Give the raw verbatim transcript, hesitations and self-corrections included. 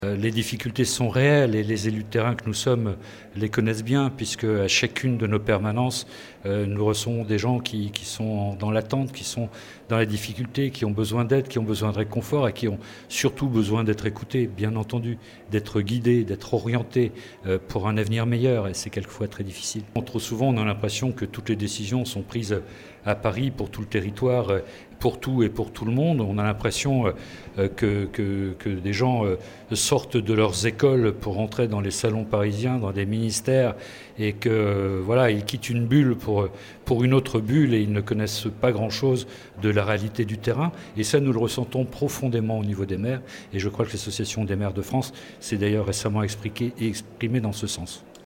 Les difficultés sont réelles et les élus de terrain que nous sommes les connaissent bien, puisque à chacune de nos permanences, nous recevons des gens qui, qui sont dans l'attente, qui sont dans la difficulté, qui ont besoin d'aide, qui ont besoin de réconfort et qui ont surtout besoin d'être écoutés, bien entendu, d'être guidés, d'être orientés pour un avenir meilleur, et c'est quelquefois très difficile. Trop souvent, on a l'impression que toutes les décisions sont prises à Paris pour tout le territoire, pour tout et pour tout le monde. On a l'impression que, que, que des gens sortent de leurs écoles pour entrer dans les salons parisiens, dans des ministères, et que voilà, ils quittent une bulle pour, pour une autre bulle et ils ne connaissent pas grand-chose de la réalité du terrain. Et ça, nous le ressentons profondément au niveau des maires. Et je crois que l'Association des maires de France s'est d'ailleurs récemment expliquée et exprimée dans ce sens.